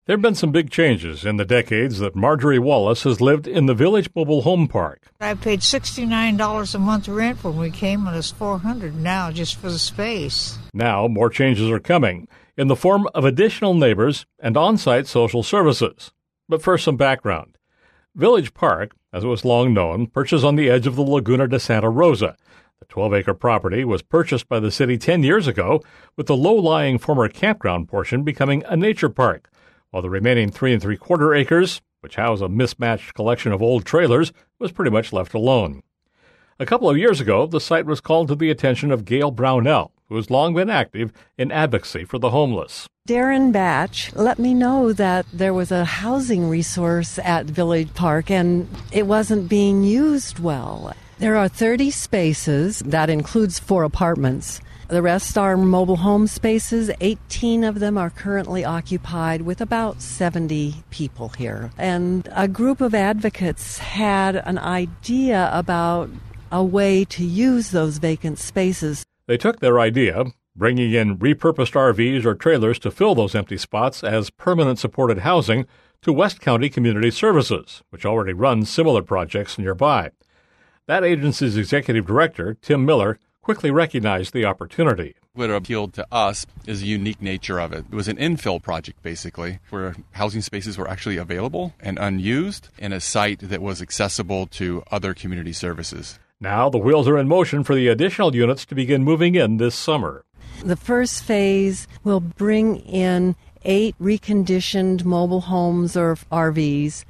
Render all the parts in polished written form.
There have been some big changes in the decades that Marjorie Wallace has lived in the Village Mobile Home Park. I paid $69 a month rent when we came, and it's $400 now just for the space. Now, more changes are coming in the form of additional neighbors and on-site social services. But first, some background. Village Park, as it was long known, perches on the edge of the Laguna de Santa Rosa. The 12-acre property was purchased by the city 10 years ago, with the low-lying former campground portion becoming a nature park, while the remaining 3 3/4 acres, which house a mismatched collection of old trailers, was pretty much left alone. A couple of years ago, the site was called to the attention of Gail Brownell, who has long been active in advocacy for the homeless. Darren Batch let me know that there was a housing resource at Village Park and it wasn't being used well. There are 30 spaces. That includes 4 apartments. The rest are mobile home spaces. 18 of them are currently occupied with about 70 people here. And a group of advocates had an idea about a way to use those vacant spaces. They took their idea, bringing in repurposed RVs or trailers to fill those empty spots as permanent supported housing, to West County Community Services, which already runs similar projects nearby. That agency's executive director, Tim Miller, quickly recognized the opportunity. What appealed to us is the unique nature of it. It was an infill project, basically, where housing spaces were actually available and unused in a site that was accessible to other community services. Now the wheels are in motion for the additional units to begin moving in this summer. The first phase will bring in 8 reconditioned mobile homes or RVs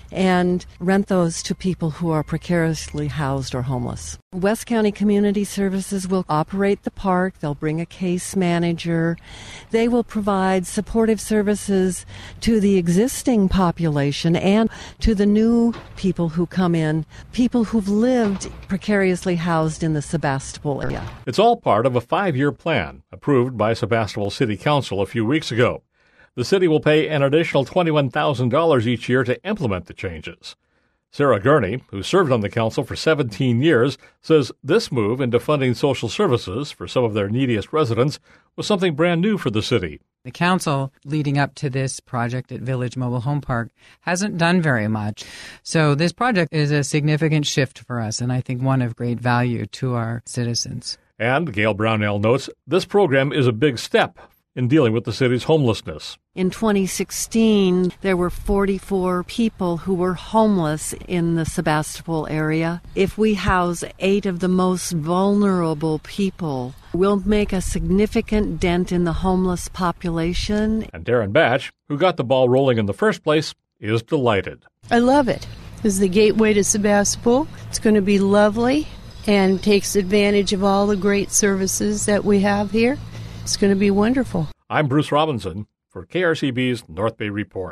and rent those to people who are precariously housed or homeless. West County Community Services will operate the park. They'll bring a case manager. They will provide supportive services to the existing population and to the new people who come in, people who've lived precariously housed in the Sebastopol area. It's all part of a 5-year plan approved by Sebastopol City Council a few weeks ago. The city will pay an additional $21,000 each year to implement the changes. Sarah Gurney, who served on the council for 17 years, says this move into funding social services for some of their neediest residents was something brand new for the city. The council, leading up to this project at Village Mobile Home Park, hasn't done very much. So this project is a significant shift for us, and I think one of great value to our citizens. And Gail Brownell notes this program is a big step in dealing with the city's homelessness. In 2016, there were 44 people who were homeless in the Sebastopol area. If we house 8 of the most vulnerable people, we'll make a significant dent in the homeless population. And Darren Batch, who got the ball rolling in the first place, is delighted. I love it. It's the gateway to Sebastopol. It's going to be lovely and takes advantage of all the great services that we have here. It's going to be wonderful. I'm Bruce Robinson for KRCB's North Bay Report.